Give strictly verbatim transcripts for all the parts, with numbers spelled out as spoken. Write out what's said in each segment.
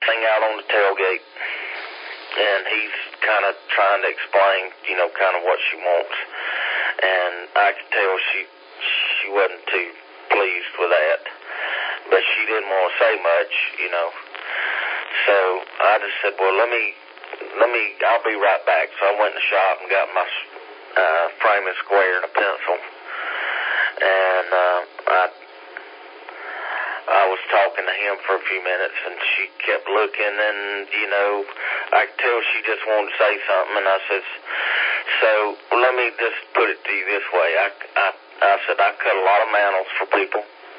thing out on the tailgate, and he's kind of trying to explain, you know, kind of what she wants. And I could tell she she wasn't too pleased with that, but she didn't want to say much, you know. So I just said, well, let me, let me, I'll be right back. So I went in the shop and got my uh, frame and square and a pencil, and uh, I I was talking to him for a few minutes, and she kept looking, and, you know, I could tell she just wanted to say something, and I said, so let me just put it to you this way. I, I, I said, I cut a lot of mantles for people,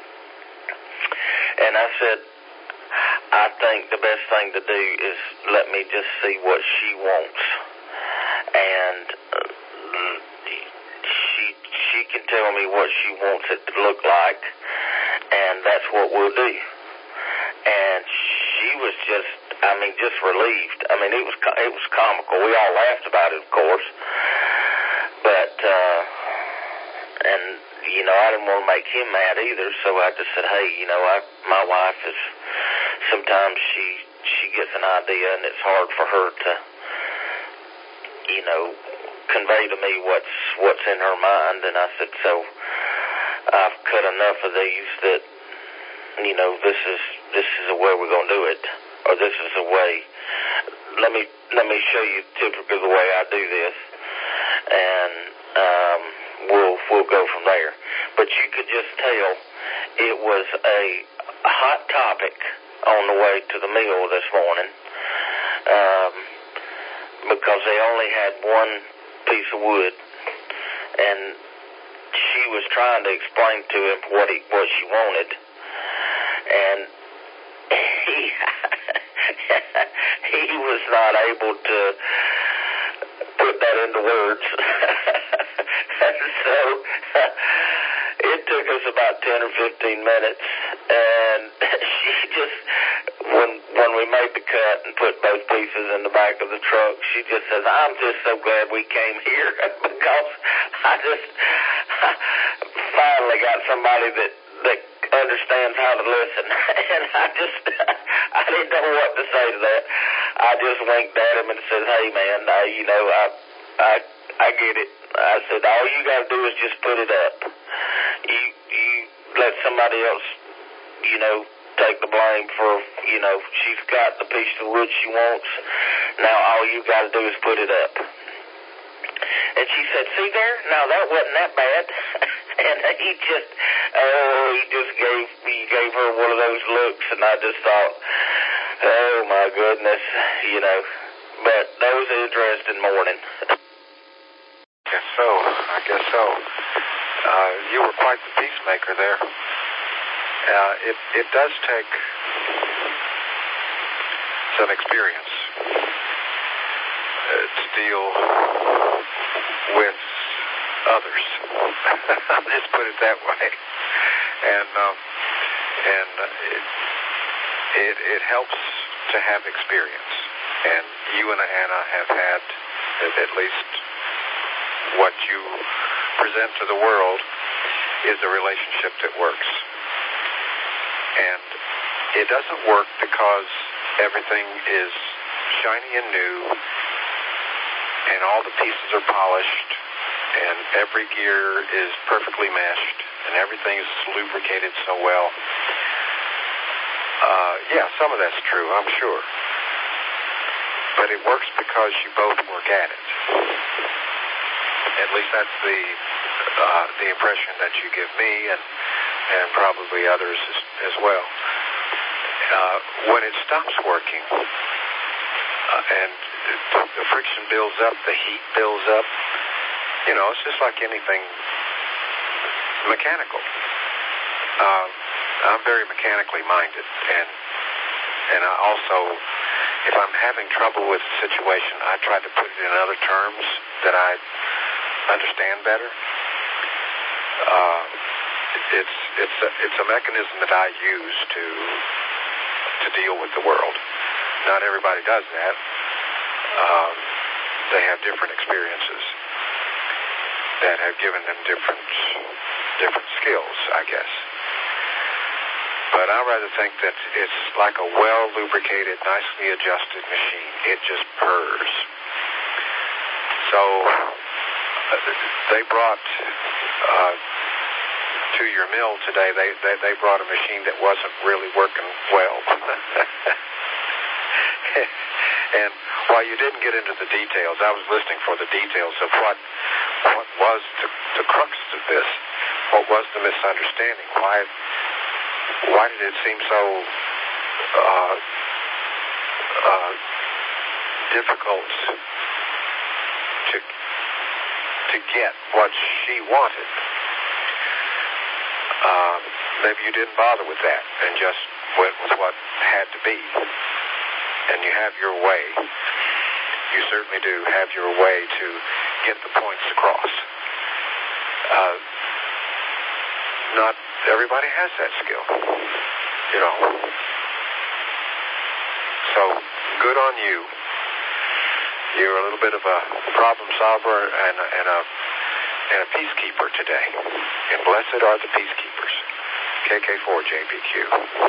and I said, I think the best thing to do is let me just see what she wants, and uh, she, she can tell me what she wants it to look like, and that's what we'll do. And she was just, I mean, just relieved. I mean, it was it was comical. We all laughed about it, of course. But, uh, and, you know, I didn't want to make him mad either, so I just said, hey, you know, I, my wife is, sometimes she, she gets an idea, and it's hard for her to, you know, convey to me what's, what's in her mind. And I said, so I've cut enough of these that, you know, this is this is the way we're going to do it, or this is the way. Let me let me show you typically the way I do this, and um, we'll we'll go from there. But you could just tell it was a hot topic on the way to the meal this morning, um, because they only had one piece of wood, and she was trying to explain to him what he what she wanted, and he he was not able to put that into words. So it took us about ten or fifteen minutes, and she just when when we made the cut and put both pieces in the back of the truck, she just says, "I'm just so glad we came here because I just finally got somebody that that understands how to listen." And I just I didn't know what to say to that. I just winked at him and said, "Hey man, I, you know I I I get it." I said, "All you got to do is just put it up. You you let somebody else, you know, take the blame for, you know, she's got the piece of wood she wants. Now all you got to do is put it up." And she said, "See there? Now that wasn't that bad." And he just, oh, he just gave he gave her one of those looks, and I just thought, oh my goodness, you know. But that was an interesting morning. Guess so. I guess so. Uh, you were quite the peacemaker there. Uh, it it does take some experience uh, to deal with others. Let's put it that way. And um, and it, it it helps to have experience. And you and Anna have had at least what you present to the world is a relationship that works. And it doesn't work because everything is shiny and new and all the pieces are polished and every gear is perfectly meshed and everything is lubricated so well. Uh, yeah, some of that's true, I'm sure. But it works because you both work at it. At least that's the uh, the impression that you give me and and probably others as, as well. Uh, when it stops working uh, and the friction builds up, the heat builds up, you know, it's just like anything mechanical. Uh, I'm very mechanically minded, and and I also, if I'm having trouble with a situation, I try to put it in other terms that I understand better. Uh, it's it's a, it's a mechanism that I use to to deal with the world. Not everybody does that. Um, they have different experiences that have given them different different skills, I guess. But I rather think that it's like a well-lubricated, nicely adjusted machine. It just purrs. So uh, they brought uh, to your mill today, they, they, they brought a machine that wasn't really working well. And while you didn't get into the details, I was listening for the details of what what was the, the crux of this. What was the misunderstanding? Why why did it seem so uh, uh, difficult to to get what she wanted? Uh, maybe you didn't bother with that and just went with what had to be. And you have your way. You certainly do have your way to get the points across. Uh, not everybody has that skill, you know. So, good on you. You're a little bit of a problem solver and a, and a, and a peacekeeper today. And blessed are the peacekeepers. K K four J B Q.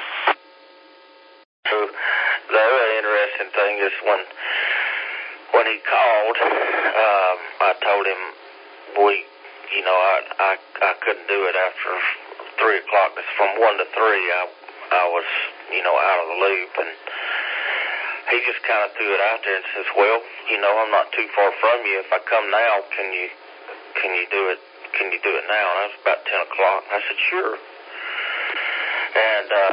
The other interesting thing is when when he called, um, I told him we, you know, I, I I couldn't do it after three o'clock. It's from one to three. I I was, you know, out of the loop, and he just kind of threw it out there and says, "Well, you know, I'm not too far from you. If I come now, can you can you do it? Can you do it now?" And that was about ten o'clock. And I said, "Sure." And uh,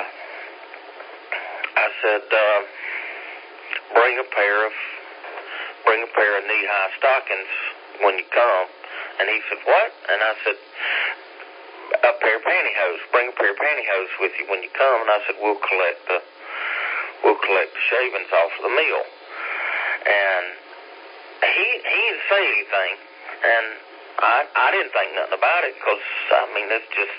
I said, uh, bring a pair of bring a pair of knee-high stockings when you come. And he said, what? And I said, a pair of pantyhose. Bring a pair of pantyhose with you when you come. And I said, we'll collect the we'll collect the shavings off of the mill. And he he didn't say anything, and I I didn't think nothing about it, because I mean, that's just,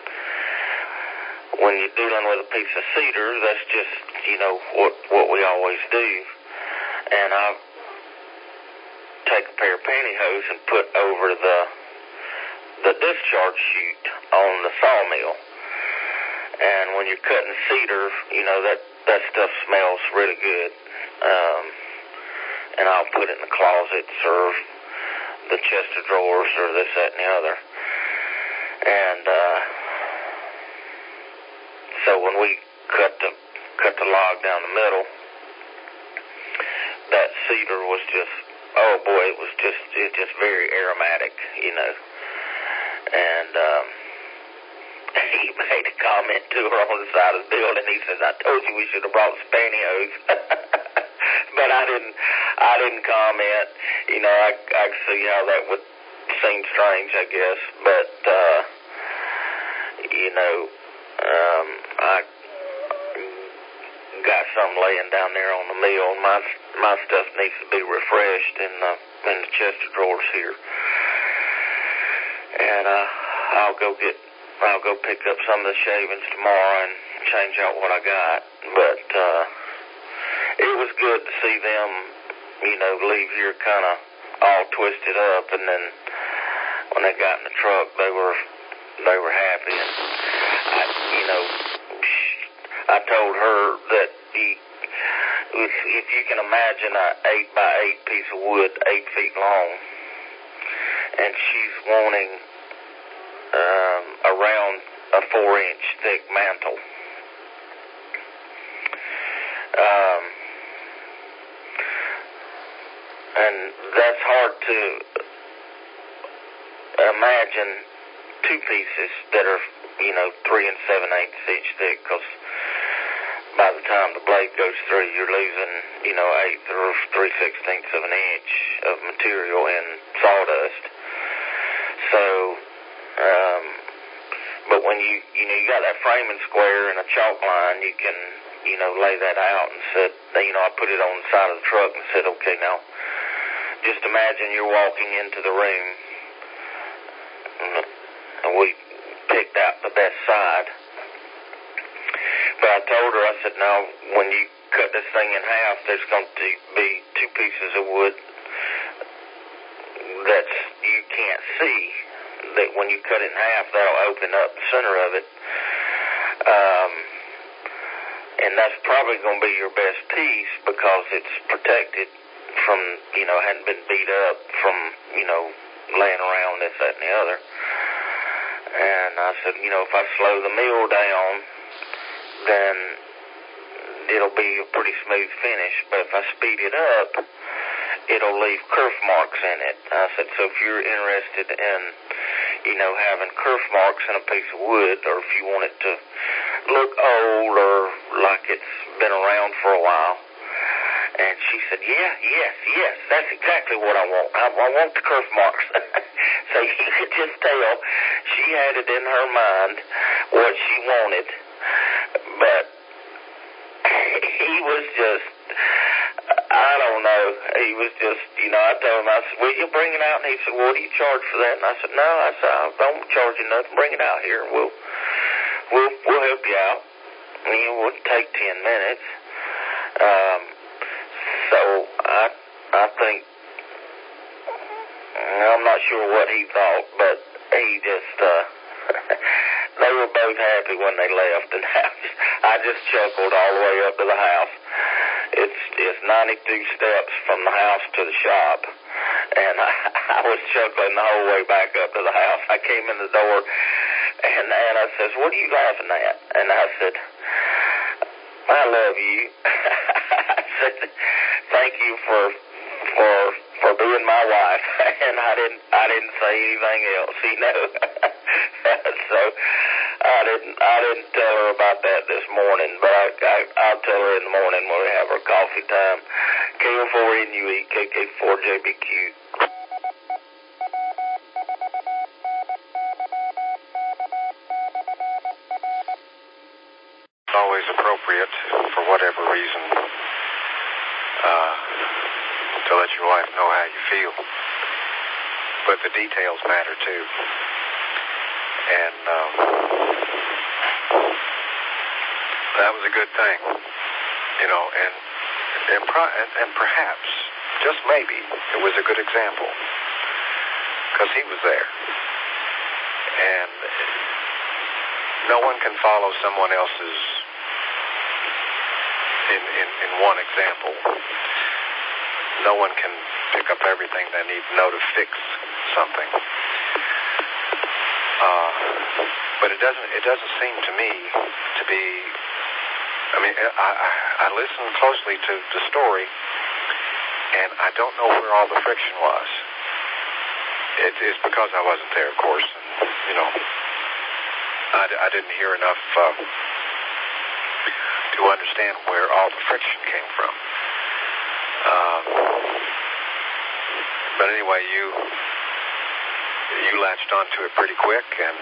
when you're dealing with a piece of cedar, that's just, you know, what what we always do. And I take a pair of pantyhose and put over the the discharge chute on the sawmill. And when you're cutting cedar, you know, that that stuff smells really good. Um, and I'll put it in the closets or the chest of drawers or this, that, and the other. And uh, so when we cut the cut the log down the middle, that cedar was just, oh boy, it was just it just very aromatic, you know. And um, he made a comment to her on the side of the building. He says, "I told you we should have brought some pantyhose." But I didn't. I didn't comment. You know, I I could see how that would seem strange, I guess. But uh, you know, um, I got some laying down there on the mill. My my stuff needs to be refreshed in the in the chest of drawers here. And uh, I'll go get. I'll go pick up some of the shavings tomorrow and change out what I got. But uh, it was good to see them, you know, leave here kind of all twisted up, and then when they got in the truck, they were they were happy. And I, you know, I told her that he, if, if you can imagine an eight by eight piece of wood, eight feet long, and she's wanting Um, around a four-inch thick mantle. Um, and that's hard to imagine two pieces that are, you know, three and seven-eighths inch thick, because by the time the blade goes through, you're losing, you know, eighth or three-sixteenths of an inch of material in sawdust. So, Um, but when you, you know, you got that framing square and a chalk line, you can, you know, lay that out and said, you know, I put it on the side of the truck and said, okay, now, just imagine you're walking into the room, and we picked out the best side. But I told her, I said, now, when you cut this thing in half, there's going to be two pieces of wood that you can't see. That when you cut it in half, that'll open up the center of it. Um, and that's probably going to be your best piece because it's protected from, you know, hadn't been beat up from, you know, laying around this, that, and the other. And I said, you know, if I slow the mill down, then it'll be a pretty smooth finish. But if I speed it up, it'll leave kerf marks in it. I said, so if you're interested in, you know, having kerf marks in a piece of wood, or if you want it to look old or like it's been around for a while. And she said, yeah, yes, yes, that's exactly what I want. I, I want the kerf marks. So you could just tell she had it in her mind what she wanted. But he was just, I don't know, he was just, you know, I told him, I said, will you bring it out? And he said, well, what do you charge for that? And I said, no, I said, I don't charge you nothing. Bring it out here and we'll, we'll, we'll help you out. I mean, it wouldn't take ten minutes. Um, so I, I think, I'm not sure what he thought, but he just, uh, they were both happy when they left, and I just chuckled all the way up to the house. It's it's ninety-two steps from the house to the shop, and I, I was chuckling the whole way back up to the house. I came in the door, and and I says, "What are you laughing at?" And I said, "I love you." I said, "Thank you for for for being my wife," and I didn't I didn't say anything else, you know. So I didn't I didn't tell her about that this morning, but I, I I'll tell her in the morning when we have our coffee time. K O four N U E, K K four J B Q. It's always appropriate, for whatever reason, uh, to let your wife know how you feel. But the details matter too. And um, that was a good thing, you know, and and, pro- and and perhaps, just maybe, it was a good example, because he was there. And no one can follow someone else's, in, in, in one example, no one can pick up everything they need to know to fix something. Uh, but it doesn't. It doesn't seem to me to be. I mean, I, I, I listened closely to the story, and I don't know where all the friction was. It is because I wasn't there, of course. And, you know, I, I didn't hear enough uh, to understand where all the friction came from. Uh, but anyway, you. You latched onto it pretty quick, and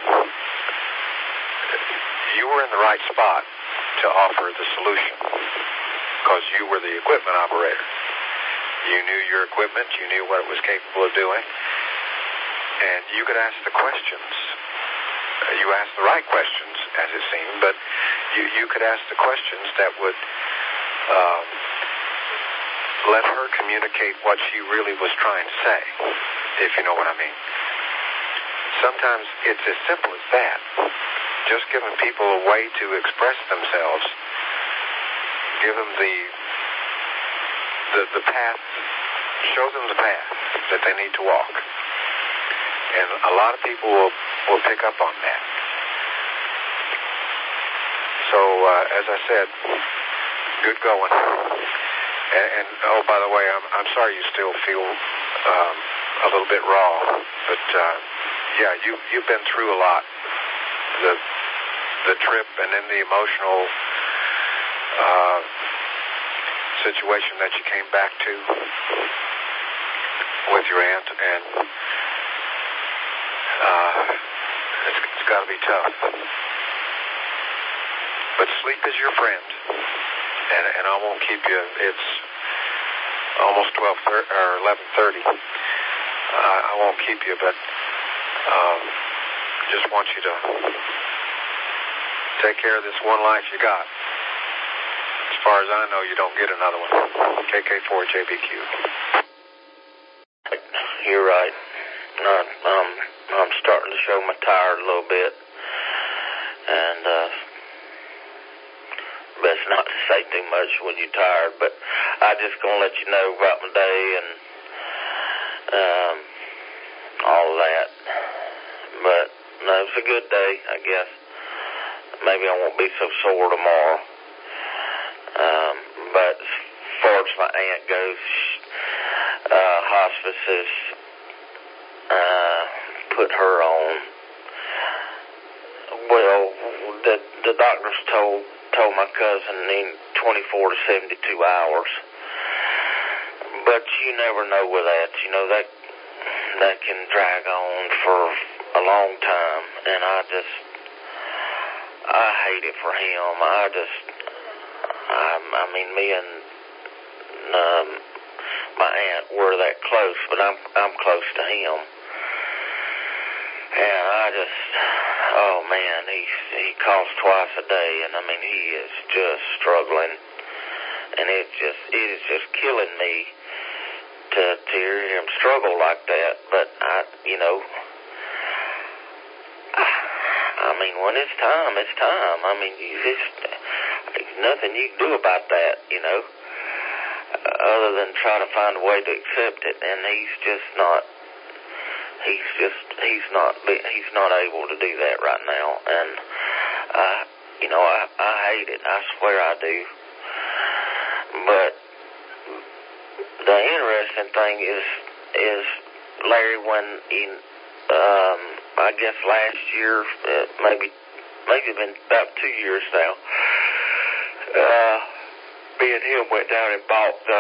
you were in the right spot to offer the solution because you were the equipment operator. You knew your equipment, you knew what it was capable of doing, and you could ask the questions. You asked the right questions, as it seemed, but you, you could ask the questions that would um, let her communicate what she really was trying to say, if you know what I mean. Sometimes it's as simple as that. Just giving people a way to express themselves, give them the the, the path, show them the path that they need to walk. And a lot of people will, will pick up on that. So, uh, as I said, good going. And, and oh, by the way, I'm, I'm sorry you still feel um, a little bit raw, but uh, yeah, you, you've been through a lot. The the trip and then the emotional uh, situation that you came back to with your aunt, and uh, it's, it's got to be tough. But sleep is your friend, and, and I won't keep you. It's almost twelve thirty or eleven thirty. Uh, I won't keep you, but um, just want you to take care of this one life you got. As far as I know, you don't get another one. K K four J B Q. You're right. I'm, um, I'm starting to show my tired a little bit. And, uh, best not to say too much when you're tired, but I just gonna let you know about my day and um, all of that. But no, it was a good day, I guess. Maybe I won't be so sore tomorrow. Um, but as far as my aunt goes, uh, hospice has uh, put her on. Well, the the doctors told told my cousin in twenty-four to seventy-two hours. But you never know with that. You know, that that can drag on for a long time, and I just I hate it for him. I just I, I mean, me and um, my aunt were that close, but I'm I'm close to him, and I just. Oh man, he he calls twice a day, and I mean he is just struggling, and it just it is just killing me to to hear him struggle like that. But I, you know, I, I mean when it's time, it's time. I mean you just there's nothing you can do about that, you know, other than try to find a way to accept it, and he's just not. He's just, he's not, he's not able to do that right now, and, uh, you know, I, I hate it, I swear I do, but the interesting thing is, is Larry, when he, um, I guess last year, uh, maybe, maybe been about two years now, uh, me and him went down and bought the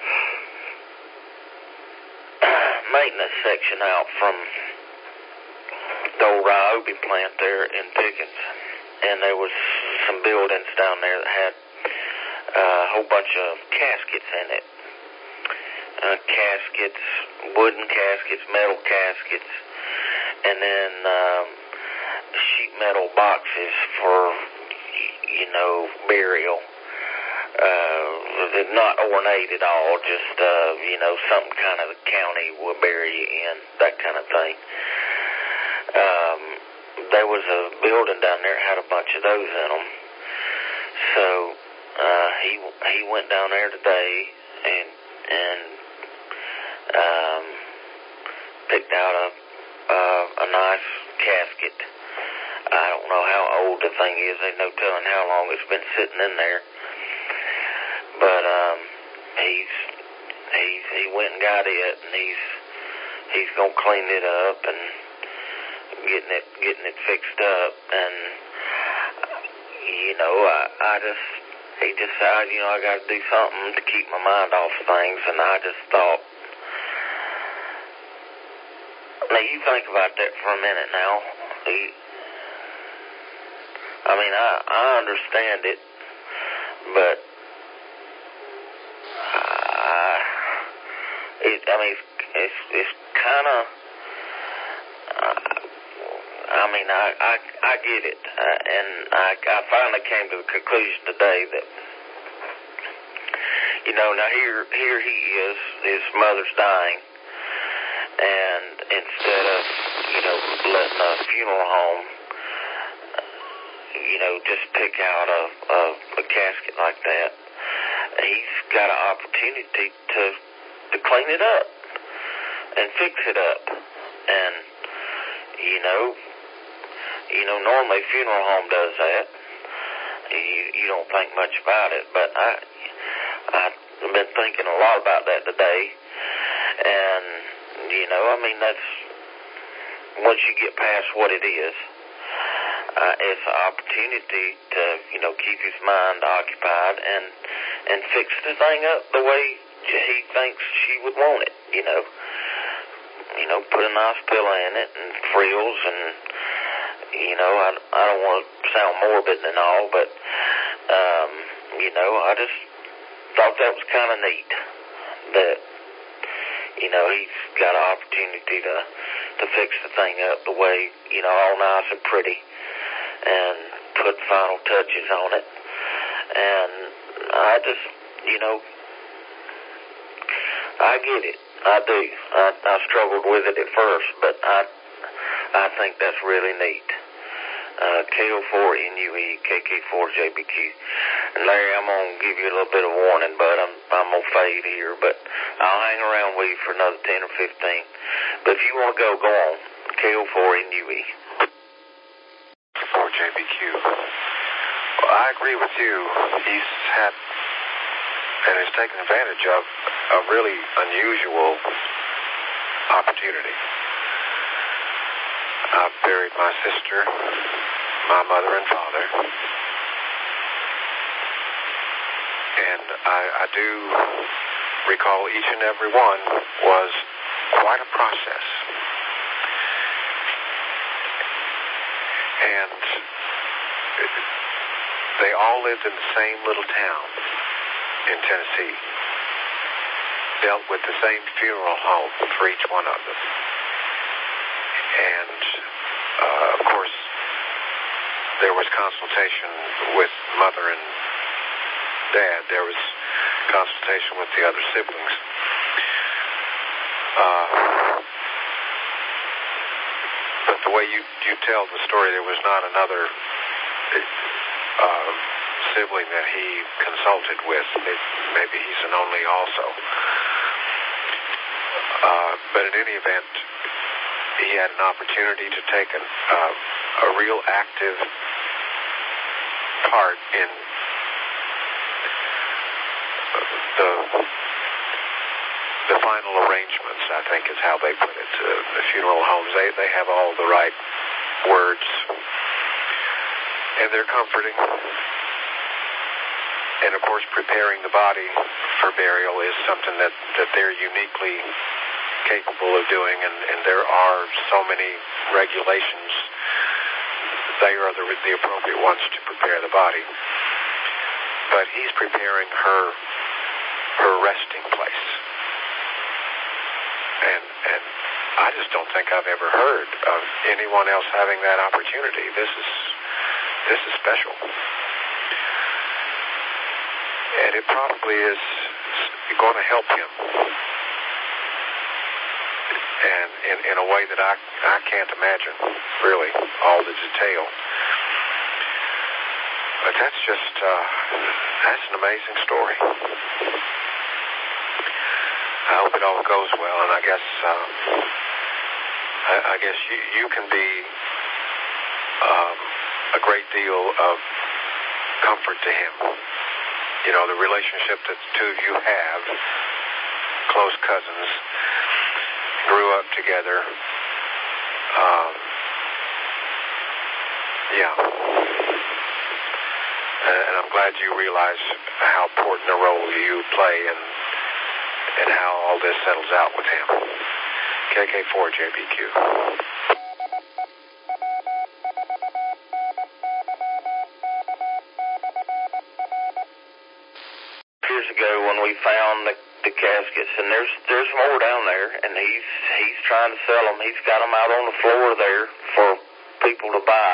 maintenance section out from the old Ryobi plant there in Pickens, and there was some buildings down there that had uh, a whole bunch of caskets in it. Uh, caskets, wooden caskets, metal caskets, and then um, sheet metal boxes for, you know, burial. Uh, not ornate at all, just, uh, you know, some kind of the county will bury you in, that kind of thing. Um, there was a building down there that had a bunch of those in them. So, uh, he, he went down there today and, and, um, picked out a, uh, a nice casket. I don't know how old the thing is. There's no telling how long it's been sitting in there. But um, he's he's he went and got it, and he's he's gonna clean it up and getting it getting it fixed up. And you know, I I just he decided, you know, I got to do something to keep my mind off things, and I just thought. Now you think about that for a minute. Now, he, I mean, I I understand it, but. It, I mean, it's it's kind of. Uh, I mean, I, I I get it, uh, and I I finally came to the conclusion today that, you know, now here here he is, his mother's dying, and instead of, you know, letting a funeral home, you know, just pick out a a, a casket like that, he's got an opportunity to. to clean it up and fix it up. And, you know, you know, normally a funeral home does that. You, you don't think much about it, but I, I've been thinking a lot about that today. And, you know, I mean, that's, once you get past what it is, uh, it's an opportunity to, you know, keep his mind occupied and, and fix the thing up the way he thinks she would want it, you know. You know, put a nice pillow in it and frills and, you know, I, I don't want to sound morbid and all, but, um, you know, I just thought that was kind of neat that, you know, he's got an opportunity to, to fix the thing up the way, you know, all nice and pretty and put final touches on it. And I just, you know, I get it. I do. I, I struggled with it at first, but I I think that's really neat. Uh, K O four N U E, K K four J B Q. And Larry, I'm going to give you a little bit of warning, but I'm, I'm going to fade here. But I'll hang around with you for another ten or fifteen. But if you want to go, go on. K O four N U E. four J B Q. Well, I agree with you. He's had and has taken advantage of a really unusual opportunity. I buried my sister, my mother and father, and I, I do recall each and every one was quite a process. And they all lived in the same little town in Tennessee, dealt with the same funeral home for each one of them. And, uh, of course, there was consultation with mother and dad. There was consultation with the other siblings. Uh, but the way you, you tell the story, there was not another uh, sibling that he consulted with. Maybe he's an only also. Uh, but in any event, he had an opportunity to take an, uh, a real active part in the the final arrangements, I think is how they put it. Uh, the funeral homes, they, they have all the right words, and they're comforting. And of course, preparing the body for burial is something that, that they're uniquely capable of doing, and, and there are so many regulations. They are the, the appropriate ones to prepare the body. But he's preparing her her resting place. And and I just don't think I've ever heard of anyone else having that opportunity. This is this is special. And it probably is going to help him. And in, in a way that I, I can't imagine, really, all the detail. But that's just, uh, that's an amazing story. I hope it all goes well, and I guess, uh, I, I guess you, you can be um, a great deal of comfort to him. You know, the relationship that the two of you have, close cousins, grew up together. Um, yeah. And I'm glad you realize how important a role you play and and how all this settles out with him. K K four J B Q. Years ago when we found the the caskets, and there's there's more down there, and he's he's trying to sell them. He's got them out on the floor there for people to buy.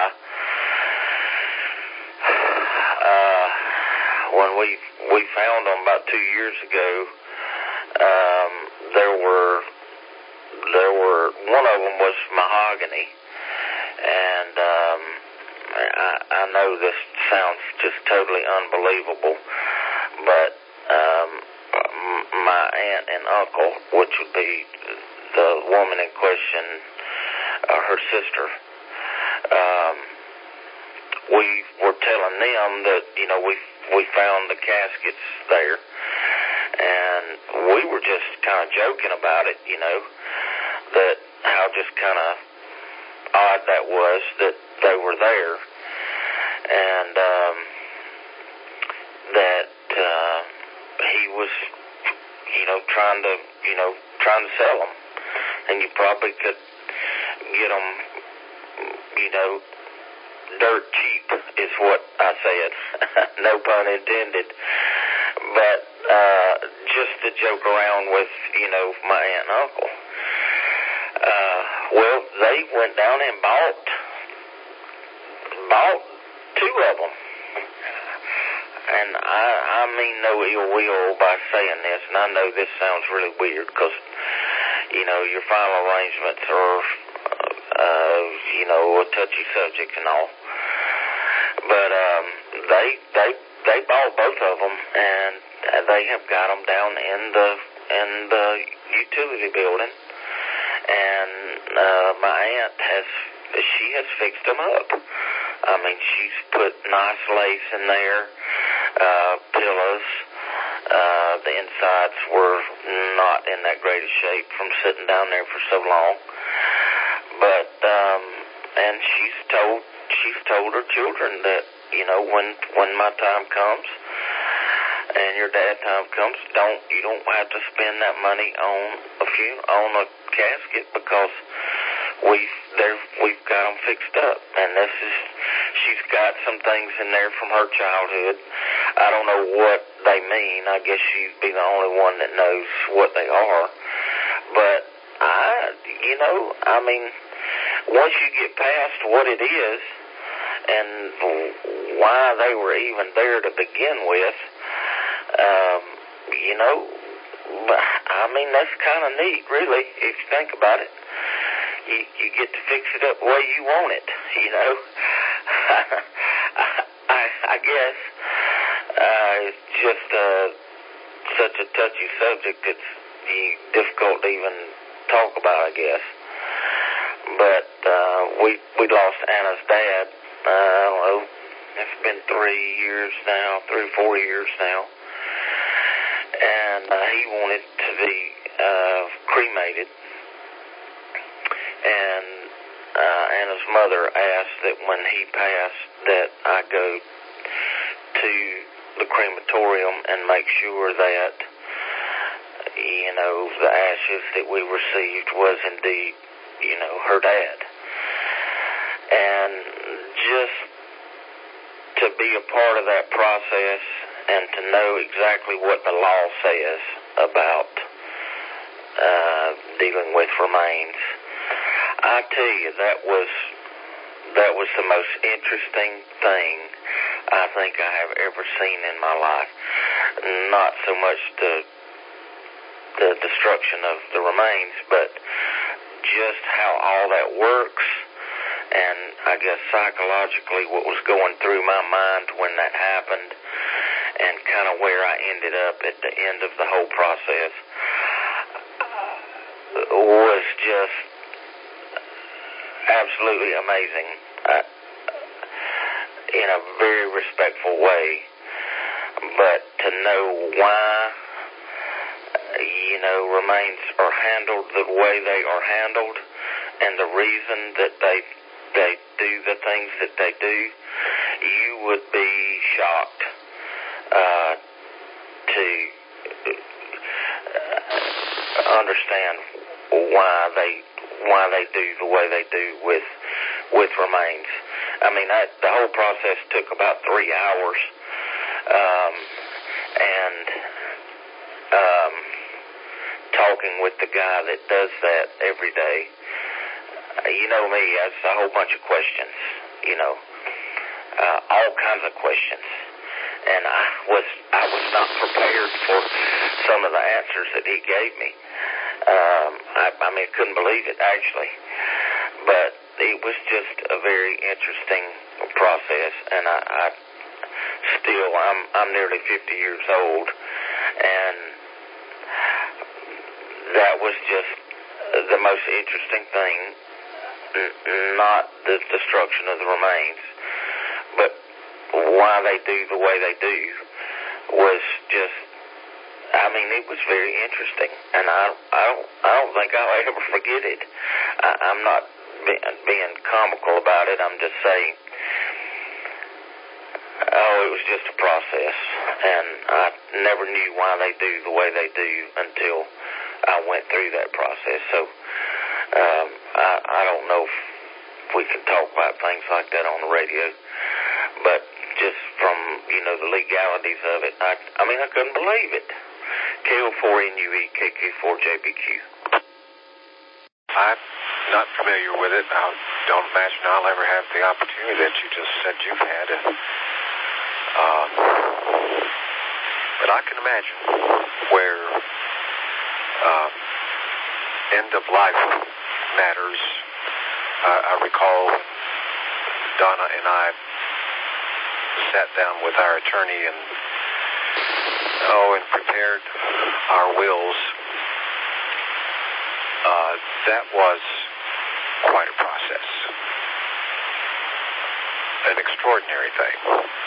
Uh, when we we found them about two years ago, um, there were there were one of them was mahogany, and um, I, I know this sounds just totally unbelievable, but um, my aunt and uncle, which would be the woman in question, uh, her sister, um, we were telling them that, you know, we we found the caskets there, and we were just kind of joking about it, you know, that how just kind of odd that was that they were there, and um, that uh, he was, you know, trying to, you know, trying to sell them, and you probably could get them, you know, dirt cheap is what I said. No pun intended. But uh, just to joke around with, you know, my aunt and uncle. Uh, well, they went down and bought bought two of them. And I, I mean no ill will by saying this, and I know this sounds really weird because, you know, your final arrangements are, uh, you know, a touchy subject and all. But um, they they they bought both of them, and they have got them down in the in the utility building. And uh, my aunt has she has fixed them up. I mean, she's put nice lace in there, uh, pillows. Uh, the insides were not in that great a shape from sitting down there for so long. But um, and she's told she's told her children that, you know, when when my time comes and your dad time comes, don't you don't have to spend that money on a fun on a casket, because we've there we've got them fixed up. And this is she's got some things in there from her childhood. I don't know what they mean. I guess she'd be the only one that knows what they are. But I, you know, I mean, once you get past what it is and why they were even there to begin with, um, you know, I mean, that's kind of neat, really, if you think about it. You, you get to fix it up the way you want it, you know. I, I, I guess uh, it's just uh, such a touchy subject it's difficult to even talk about, I guess. But uh, we we lost Anna's dad. Uh, I don't know. It's been three years now, three or four years now, and uh, he wanted to be uh, cremated. And uh, Anna's mother asked that when he passed, that I go to the crematorium and make sure that, you know, the ashes that we received was indeed, you know, her dad. And just to be a part of that process and to know exactly what the law says about uh, dealing with remains, I tell you, that was that was the most interesting thing I think I have ever seen in my life. Not so much the the destruction of the remains, but just how all that works, and I guess psychologically what was going through my mind when that happened, and kind of where I ended up at the end of the whole process was just absolutely amazing, uh, in a very respectful way. But to know why, you know, remains are handled the way they are handled, and the reason that they they do the things that they do, you would be shocked uh, to understand why they why they do the way they do with with remains. I mean, that, the whole process took about three hours, um, and um, talking with the guy that does that every day, you know me, that's a whole bunch of questions, you know, uh, all kinds of questions, and I was I was not prepared for some of the answers that he gave me. Um, I, I mean, I couldn't believe it, actually. But it was just a very interesting process, and I, I still, I'm, I'm nearly fifty years old, and that was just the most interesting thing, n- not the destruction of the remains, but why they do the way they do was just, I mean, it was very interesting, and I, I don't, I don't think I'll ever forget it. I, I'm not being, being comical about it. I'm just saying, oh, it was just a process, and I never knew why they do the way they do until I went through that process. So um, I, I don't know if we can talk about things like that on the radio, but just from, you know, the legalities of it, I, I mean, I couldn't believe it. K O four N U E, K K four J B Q. I'm not familiar with it. I don't imagine I'll ever have the opportunity that you just said you've had. Um, but I can imagine where um, end-of-life matters. Uh, I recall Donna and I sat down with our attorney and, oh, and prepared our wills, uh, that was quite a process. An extraordinary thing.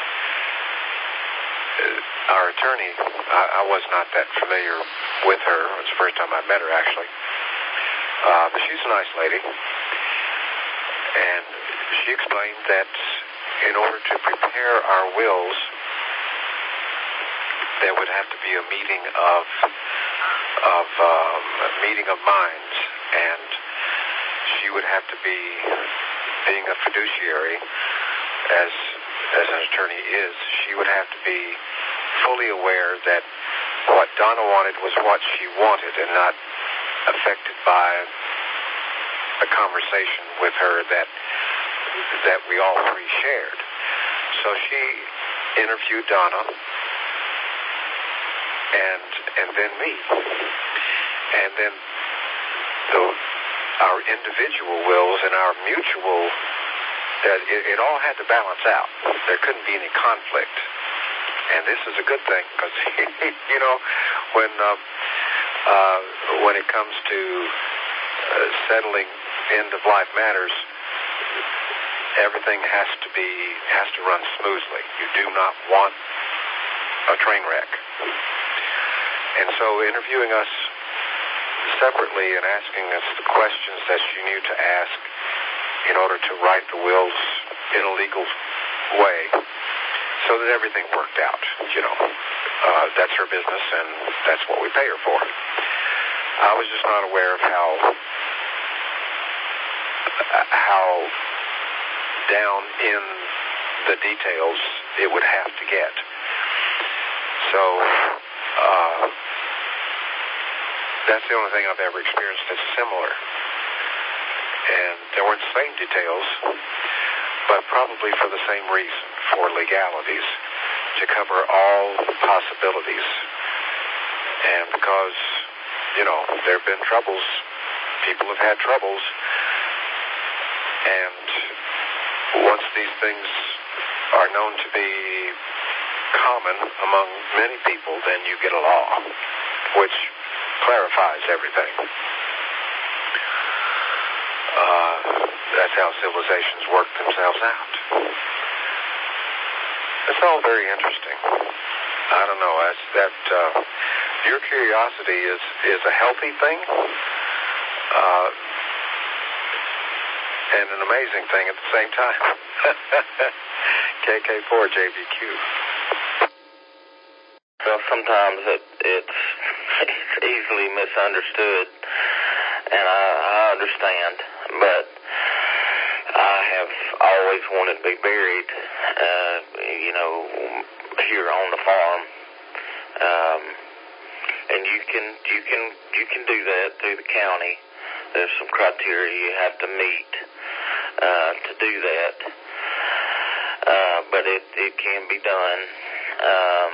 Uh, our attorney, I, I was not that familiar with her. It was the first time I met her, actually. Uh, but she's a nice lady. And she explained that in order to prepare our wills, there would have to be a meeting of of um, a meeting of minds, and she would have to be, being a fiduciary, as as an attorney is, she would have to be fully aware that what Donna wanted was what she wanted, and not affected by a conversation with her that that we all three shared. So she interviewed Donna, and and then me, and then the, our individual wills and our mutual, uh, it, it all had to balance out. There couldn't be any conflict, and this is a good thing, because you know, when uh, uh, when it comes to uh, settling end of life matters, everything has to be has to run smoothly. You do not want a train wreck. And so interviewing us separately and asking us the questions that she knew to ask in order to write the wills in a legal way so that everything worked out, you know. Uh, that's her business, and that's what we pay her for. I was just not aware of how how down in the details it would have to get. So uh, that's the only thing I've ever experienced that's similar. And there weren't the same details, but probably for the same reason, for legalities, to cover all possibilities. And because, you know, there have been troubles, people have had troubles, and once these things are known to be common among many people, then you get a law, which clarifies everything. Uh, that's how civilizations work themselves out. It's all very interesting. I don't know. That's, that uh, your curiosity is, is a healthy thing, uh, and an amazing thing at the same time. K K four J B Q. Well, sometimes it, it's, it's easily misunderstood, and I, I understand, but I have always wanted to be buried, uh, you know, here on the farm, um, and you can you can you can do that through the county. There's some criteria you have to meet uh, to do that, uh, but it it can be done. Um,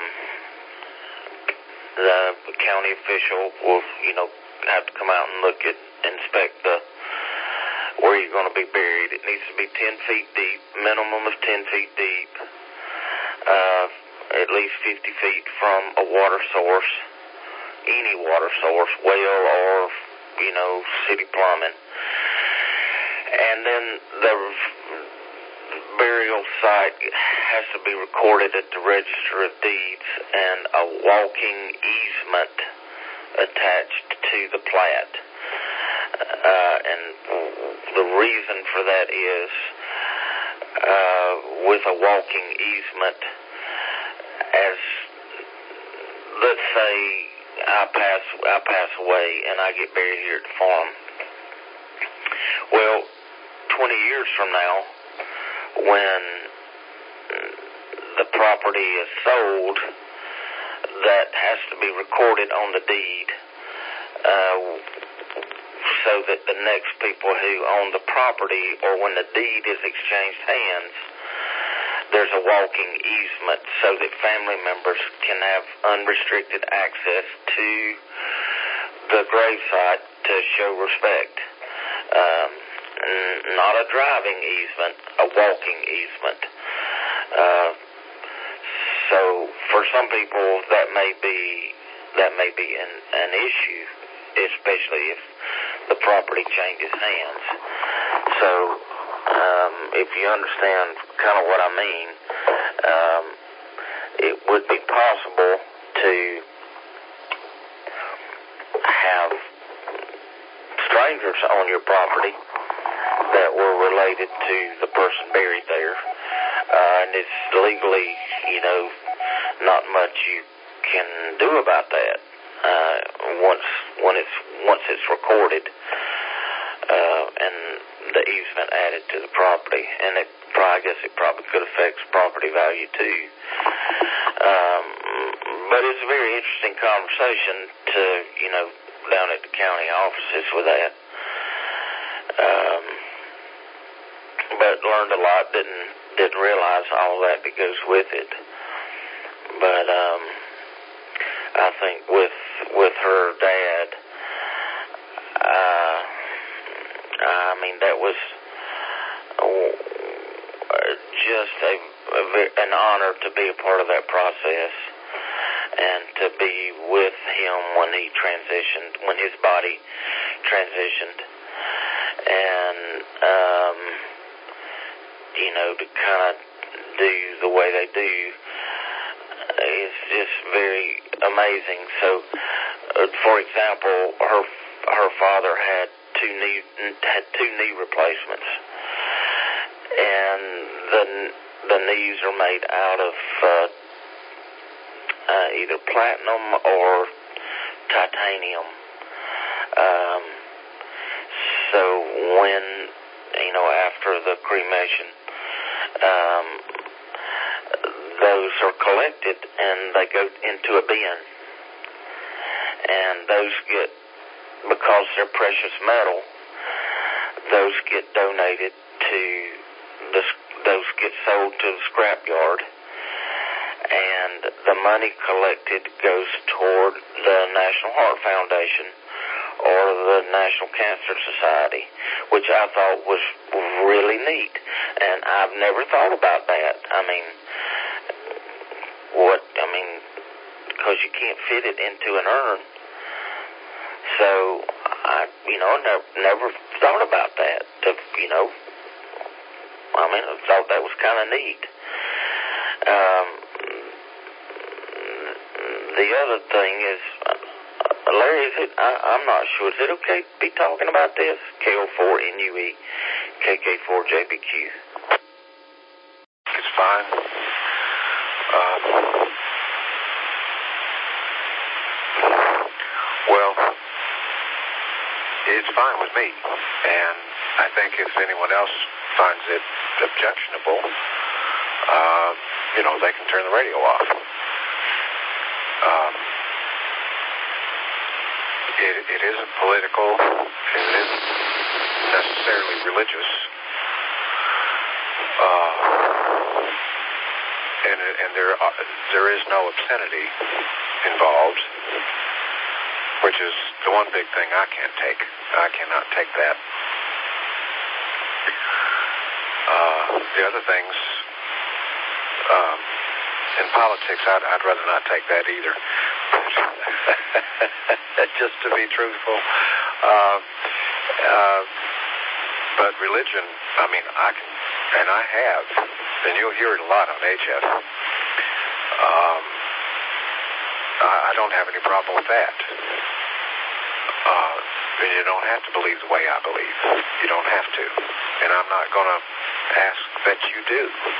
the county official will, you know, have to come out and look at, inspect the where you're going to be buried. It needs to be ten feet deep, minimum of ten feet deep, uh, at least fifty feet from a water source, any water source, well or, you know, city plumbing. And then the burial site has to be recorded at the Register of Deeds, and a walking easement attached to the plat. Uh, and the reason for that is, uh, with a walking easement, as, let's say I pass, I pass away and I get buried here at the farm. Well, twenty years from now, when the property is sold, that has to be recorded on the deed, uh, so that the next people who own the property, or when the deed is exchanged hands, there's a walking easement so that family members can have unrestricted access to the gravesite to show respect. Um, not a driving easement, a walking easement. Uh, so for some people that may be that may be an, an issue, especially if the property changes hands. So um, if you understand kind of what I mean, um, it would be possible to have strangers on your property that were related to the person buried there, uh, and it's legally, you know, not much you can do about that uh, once when it's once it's recorded uh, and the easement added to the property, and it probably, I guess it probably could affect property value too. Um, but it's a very interesting conversation to, you know, down at the county offices with that. Um, but learned a lot. Didn't didn't realize all that that goes with it. But um, I think with with her dad, uh, I mean that was just a, a an honor to be a part of that process and to be with him when he transitioned, when his body transitioned, and um, you know, to kind of do the way they do is just very amazing. So, uh, for example, her her father had two knee had two knee replacements, and the the knees are made out of uh, uh, either platinum or titanium. Um, so when, you know, after the cremation, um, those are collected and they go into a bin, and those get, because they're precious metal, those get donated to the, those get sold to the scrap yard, and the money collected goes toward the National Heart Foundation or the National Cancer Society, which I thought was really neat, and I've never thought about that. I mean, what, I mean, because you can't fit it into an urn. So, I, you know, never, never thought about that. To, you know, I mean, I thought that was kind of neat. Um, the other thing is, uh, Larry, is it, I, I'm not sure, is it okay to be talking about this? K O four N U E, K K four J B Q. It's fine. Um, well, it's fine with me, and I think if anyone else finds it objectionable, uh, you know, they can turn the radio off. Um, it, it isn't political, it isn't necessarily religious, uh, and, and there are, there is no obscenity involved, which is the one big thing I can't take. I cannot take that. Uh, the other things, um, in politics, I'd, I'd rather not take that either. Just to be truthful. Uh, uh, but religion, I mean, I can, and I have, and you'll hear it a lot on H F. Um, I, I don't have any problem with that. Uh, you don't have to believe the way I believe. You don't have to. And I'm not going to ask that you do.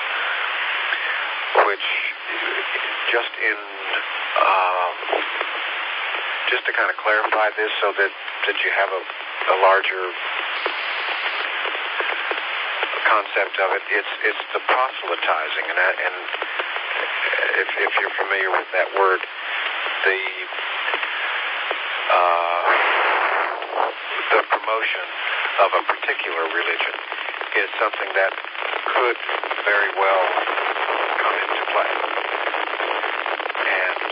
Which, just in, um, just to kind of clarify this so that, that you have a, a larger concept of it, it's it's the proselytizing, and that, and if if you're familiar with that word, the uh, the promotion of a particular religion is something that could very well come into play, and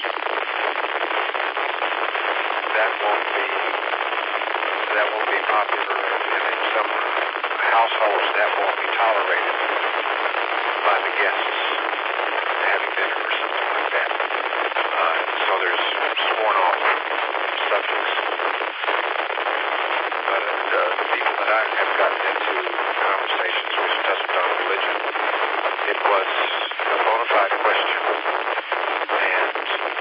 that won't be that won't be popular, and in some households that won't be tolerated by the guests. having dinner or something like that. Uh, so there's sworn off subjects. But uh, the people that I have gotten into conversations which touched on religion, it was a bona fide question. And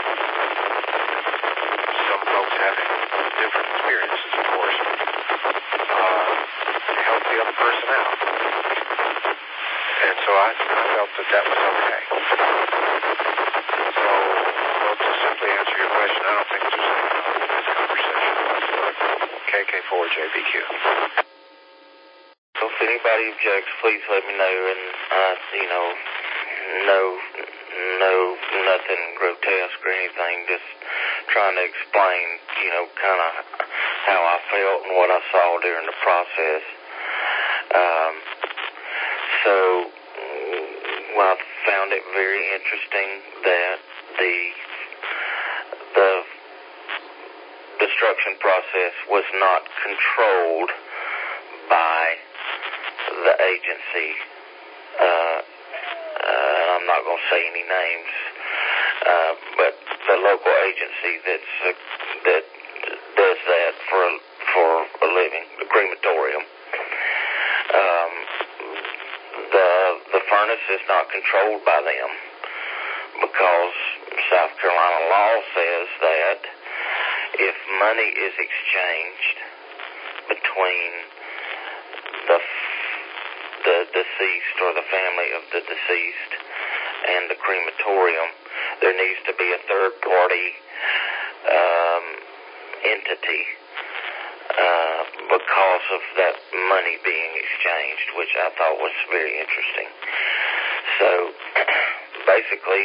some folks having different experiences, of course, uh, to help the other person out. And so I, I felt that that was okay. So, well, to simply answer your question, I don't think there's any problem with this conversation whatsoever. K K four J B Q. So if anybody objects, please let me know. And, uh, you know, no, no, nothing grotesque or anything. Just trying to explain, you know, kind of how I felt and what I saw during the process. Um, so, well, I found it very interesting that the the destruction process was not controlled by the agency. Uh, uh, I'm not going to say any names, uh, but the local agency that's uh, that does that for a, for a living, the crematorium. Um, the the furnace is not controlled by them because South Carolina law says that if money is exchanged between the the deceased or the family of the deceased and the crematorium, there needs to be a third party um, entity uh, because of that money being exchanged, which I thought was very interesting. So basically,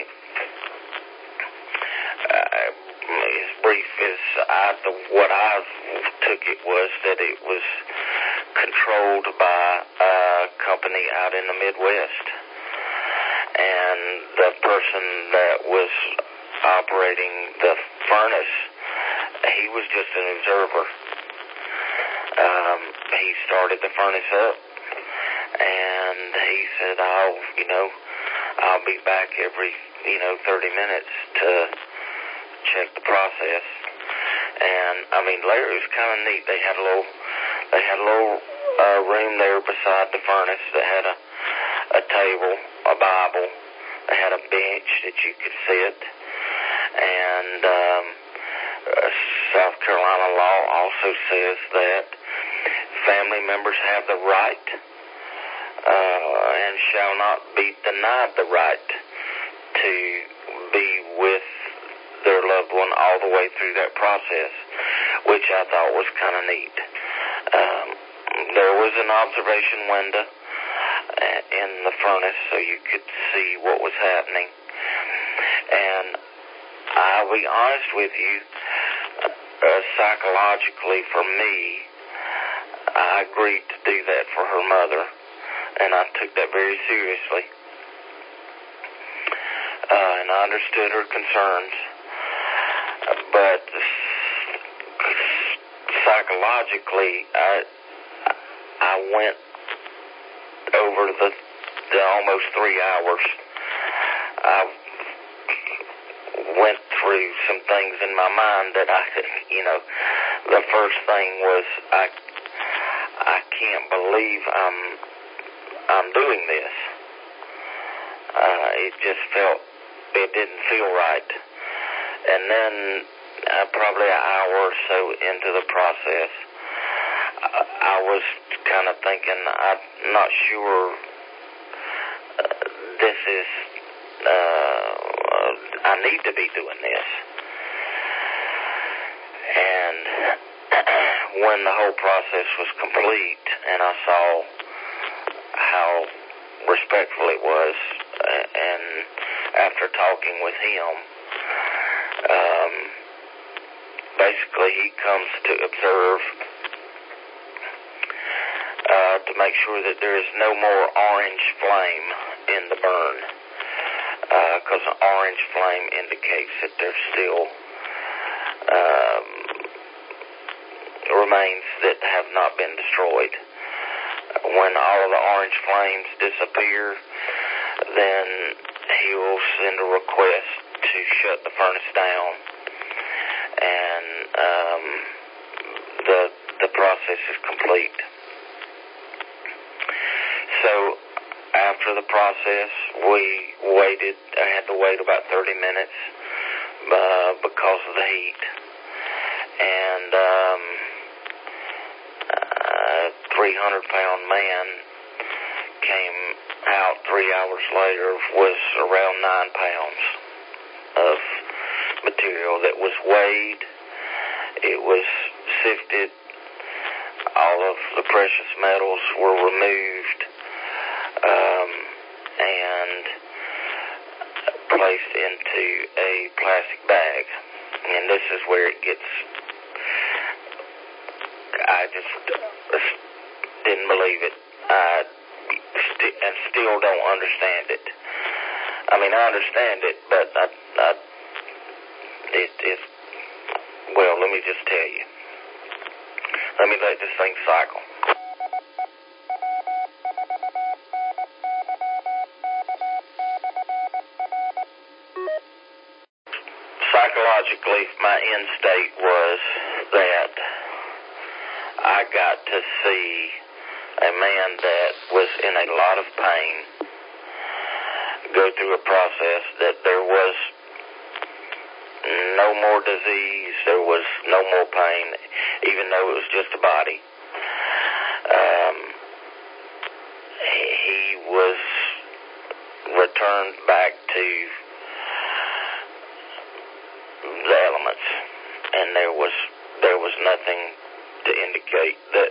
uh, as brief as I, the, what I took it was that it was controlled by a company out in the Midwest, and the person that was operating the furnace, he was just an observer. Um, he started the furnace up, and he said, "I'll, you know, I'll be back every, you know, thirty minutes to check the process." And I mean, Larry, it was kind of neat. They had a little, they had a little uh, room there beside the furnace that had a, a table, a Bible. They had a bench that you could sit, and um, uh, South Carolina law also says that family members have the right uh, and shall not be denied the right to be with their loved one all the way through that process, which I thought was kind of neat. Um, there was an observation window in the furnace so you could see what was happening. And I'll be honest with you, uh, psychologically for me, I agreed to do that for her mother, and I took that very seriously. Uh, and I understood her concerns, but psychologically, I I went over the, the almost three hours. I went through some things in my mind that I, you know, the first thing was I I can't believe I'm I'm doing this. Uh, it just felt, it didn't feel right. And then uh, probably an hour or so into the process, I, I was kind of thinking, I'm not sure uh, this is, uh, I need to be doing this. And when the whole process was complete and I saw how respectful it was, and after talking with him, um, basically he comes to observe uh, to make sure that there is no more orange flame in the burn, because uh, an orange flame indicates that there's still um, remains that have not been destroyed. When all of the orange flames disappear, then he will send a request to shut the furnace down, and um, the the process is complete. So after the process, we waited. I had to wait about thirty minutes uh, because of the heat, and um, a three hundred pound man came out three hours later, was around nine pounds of material that was weighed. It was sifted. All of the precious metals were removed um, and placed into a plastic bag. And this is where it gets, I just didn't believe it. I st- and still don't understand it. I mean, I understand it, but I, I, it is, well, let me just tell you. Let me let this thing cycle. Psychologically, my end state was that I got to see a man that was in a lot of pain go through a process that there was no more disease, there was no more pain, even though it was just a body. Um, he was returned back to the elements, and there was there was nothing to indicate that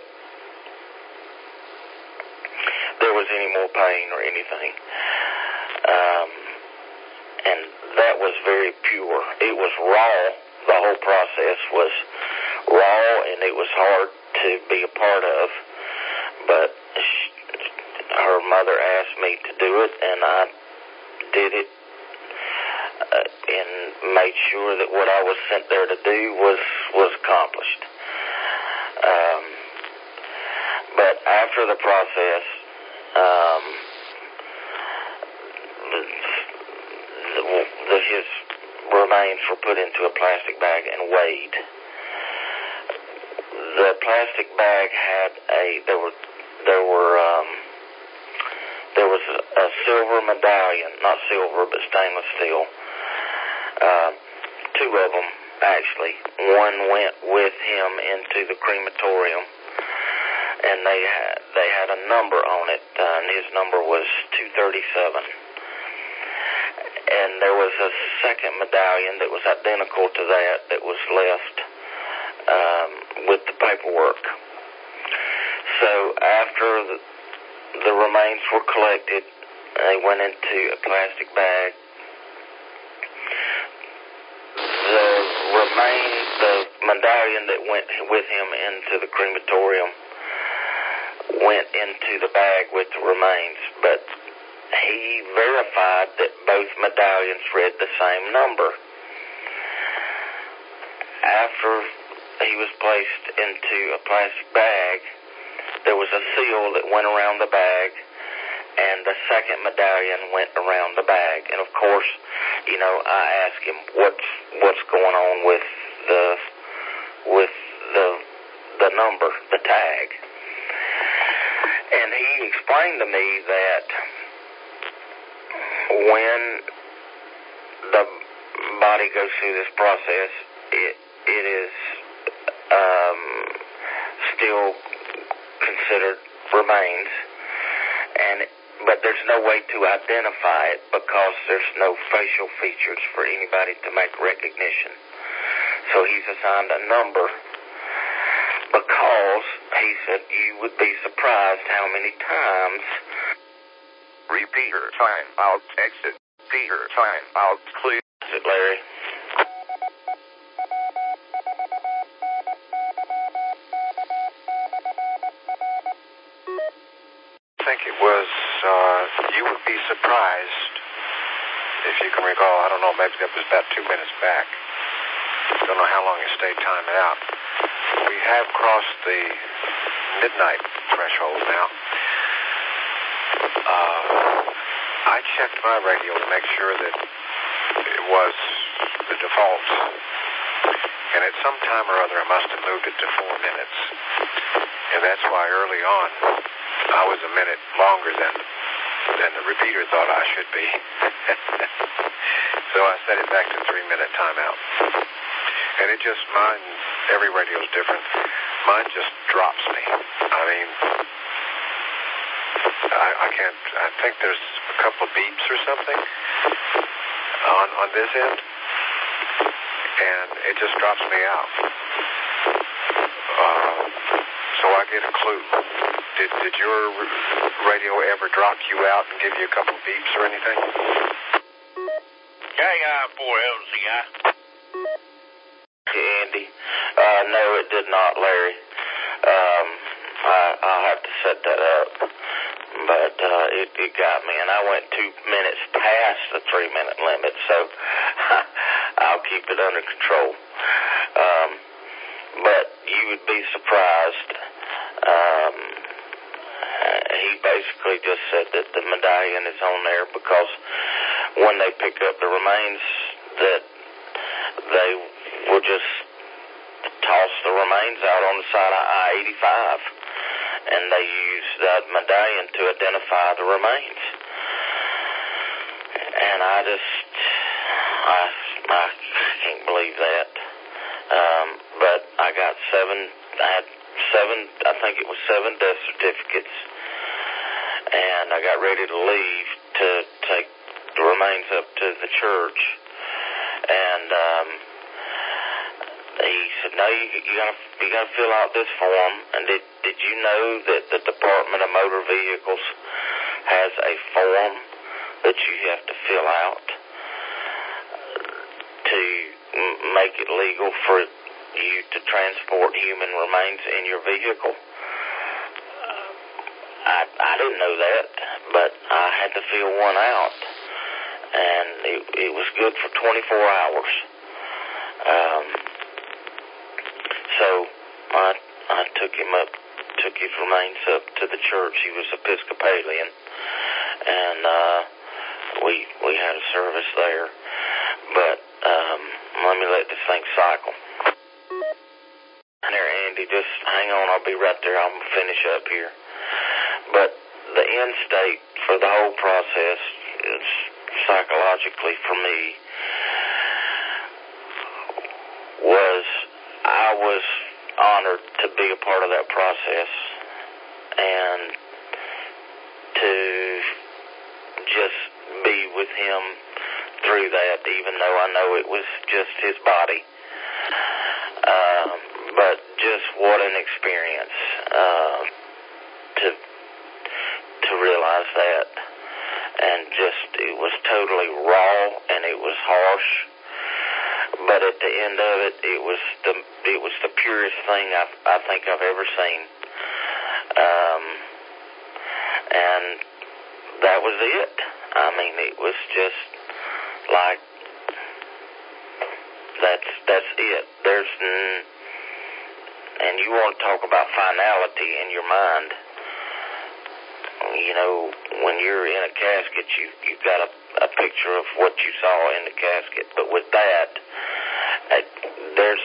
there was any more pain or anything. Um, and that was very pure. It was raw. The whole process was raw, and it was hard to be a part of. But she, her mother asked me to do it, and I did it uh, and made sure that what I was sent there to do was, was accomplished. Um, but after the process, um, the, the, his remains were put into a plastic bag and weighed. The plastic bag had a there were there were um, there was a, a silver medallion, not silver but stainless steel. Uh, two of them actually. One went with him into the crematorium, and they had they had a number on it, uh, and his number was two thirty-seven. And there was a second medallion that was identical to that that was left um, with the paperwork. So after the, the remains were collected, they went into a plastic bag. The remain, the medallion that went with him into the crematorium went into the bag with the remains, but he verified that both medallions read the same number. After he was placed into a plastic bag, there was a seal that went around the bag, and the second medallion went around the bag. And of course, you know, I asked him what's what's going on with the with the the number, the tag, and he explained to me that when the body goes through this process, it it is um, still considered remains, and but there's no way to identify it because there's no facial features for anybody to make recognition. So he's assigned a number because he said you would be surprised how many times. Repeater time out, exit. Repeater time out, clear. Is it Larry? I think it was, uh, you would be surprised, if you can recall, I don't know, maybe that was about two minutes back. I don't know how long you stayed timing out. We have crossed the midnight threshold now. Uh, I checked my radio to make sure that it was the default. And at some time or other, I must have moved it to four minutes. And that's why early on, I was a minute longer than, than the repeater thought I should be. So I set it back to three-minute timeout. And it just, mine, every radio's different. Mine just drops me. I mean, I, I can't, I think there's a couple of beeps or something on, on this end. And it just drops me out. Uh, so I get a clue. Did, did your radio ever drop you out and give you a couple of beeps or anything? K I four L Z I. Andy. Uh, no, it did not, Larry. Um, I, I'll have to set that up. But uh, it, it got me, and I went two minutes past the three-minute limit, so I'll keep it under control. Um, but you would be surprised. Um, he basically just said that the medallion is on there because when they pick up the remains, that they will just toss the remains out on the side of I eighty-five. And they use that medallion to identify the remains. And I just, I, I can't believe that. Um, but I got seven, I had seven, I think it was seven death certificates. And I got ready to leave to take the remains up to the church. And, um, he said, no, you, you gotta, you gotta fill out this form. And did, did you know that the Department of Motor Vehicles has a form that you have to fill out to m- make it legal for you to transport human remains in your vehicle? I, I didn't know that, but I had to fill one out. And it, it was good for twenty-four hours. Um... So I I took him up, took his remains up to the church. He was Episcopalian, and uh, we we had a service there. But um, let me let this thing cycle. There, Andy, just hang on. I'll be right there. I'm gonna finish up here. But the end state for the whole process is psychologically for me was. I was honored to be a part of that process and to just be with him through that, even though I know it was just his body. Uh, but just what an experience uh, to to realize that. And just, it was totally raw and it was harsh. But at the end of it, it was the it was the purest thing I I think I've ever seen, um, and that was it. I mean, it was just like that's that's it. There's and you want to talk about finality in your mind. You know, when you're in a casket, you you've got a, a picture of what you saw in the casket, but with that. Uh, there's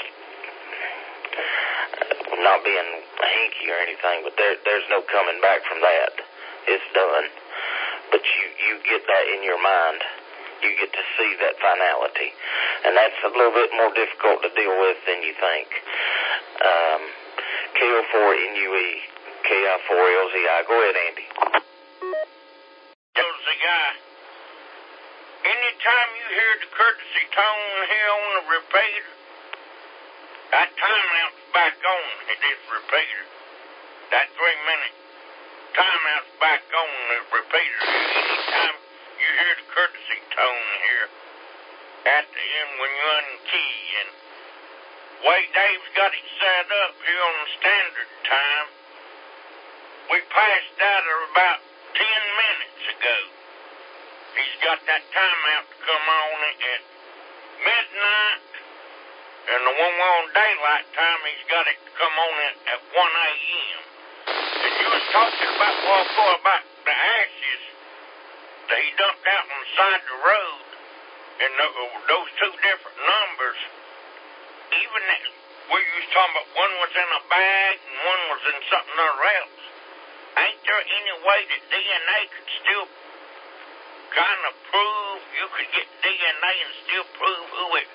uh, not being hinky or anything, but there there's no coming back from that. It's done. But you, you get that in your mind. You get to see that finality. And that's a little bit more difficult to deal with than you think. Um, K O four N U E, K I four L Z I. Go ahead, Andy. L Z I. Anytime you hear the courtesy tone here on the repeater, that timeout's back on at this repeater. That three-minute timeout's back on the repeater. Anytime you hear the courtesy tone here at the end when you unkey, and way Dave's got it set up here on the standard time, we passed that about ten minutes ago. He's got that timeout to come on at midnight, and the one on daylight time, he's got it to come on at, at one a.m. And you was talking about, well, for about the ashes that he dumped out on the side of the road, and the, those two different numbers, even that, where you was talking about one was in a bag and one was in something else, ain't there any way that D N A could still kind of prove, you could get D N A and still prove who it